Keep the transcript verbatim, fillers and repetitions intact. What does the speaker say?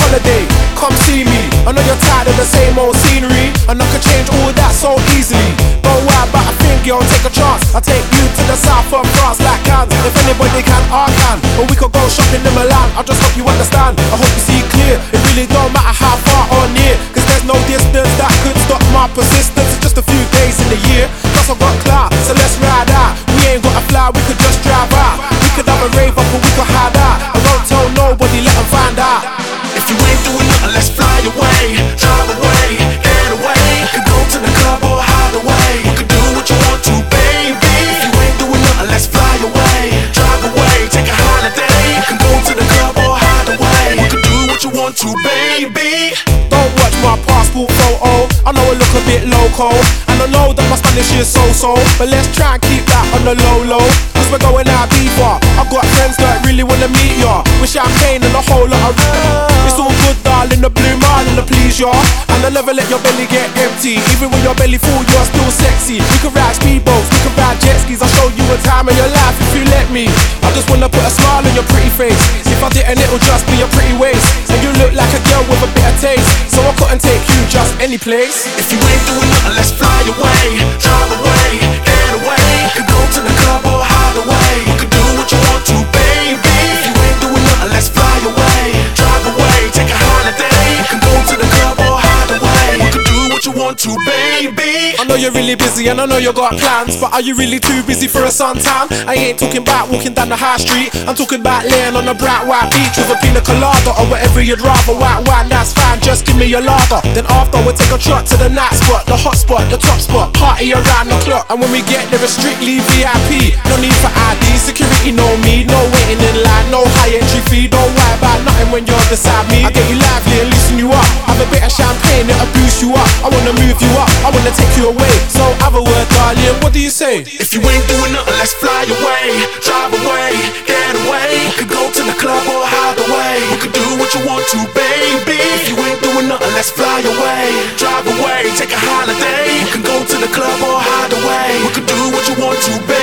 holiday, come see me. I know you're tired of the same old scenery, and I can change all that so easily. Don't worry about a thing, girl, take a chance. I'll take you to the south of France like Cannes. If anybody can, I can. Or we could go shopping in Milan, I just hope you understand. I hope you see clear, it really don't matter how far or near, cause there's no distance that could stop my persistence. It's just a few days in the year, plus I've got clout, so let's ride out. We ain't gotta fly, we could just drive out. We could have a rave up or we could hide out. I won't tell nobody, let them find out. If you ain't doing nothing, let's fly away, drive away, get away. Could go to the club or hide away. You could do what you want to, baby. If you ain't doing nothing, let's fly away, drive away, take a holiday. You can go to the club or hide away. You could do what you want to, baby. Don't watch my passport photo, I know I look a bit loco, and I know that my Spanish is so-so, but let's try and keep that on the low-low, cause we're going out deeper. I've got friends that really wanna meet ya, with champagne and a whole lot of it's all good, darling, the blue marlin to please ya. And I never let your belly get empty, even when your belly full, you're still sexy. We can ride speedboats, we can ride jet skis, I'll show you a time in your life if you let me. I just wanna put a smile on your pretty face. If I didn't, it'll just be a pretty waist. And you look like a girl with a bit of taste, so I couldn't take you just any place. If you ain't doing nothing, let's fly away, drive away, get away. Could go to the club or hide away. You could do what you want to, baby. If you ain't doing nothing, let's fly away, drive away, take a holiday. You can go to the club or hide away. You could do what you want to, baby. I know you're really busy and I know you got plans, but are you really too busy for a suntan? I ain't talking about walking down the high street, I'm talking about laying on a bright white beach with a pina colada or whatever you'd rather. White wine, that's fine, just give me your lager. Then after we'll take a trot to the night spot, the hot spot, the top spot, party around the clock. And when we get there it's strictly V I P, no need for I D, security no me, no waiting in line, no high entry fee. Don't worry about nothing when you're beside me. I get you lively and loosen you up, have a bit of champagne that'll boost you up. I wanna move you up, I wanna take you away, so have a word, darling, what do you say? If you ain't doing nothing, let's fly away, drive away, get away. You could go to the club or hide away. You could do what you want to, baby. If you ain't doing nothing, let's fly away, drive away, take a holiday. You can go to the club or hide away. You could do what you want to, baby.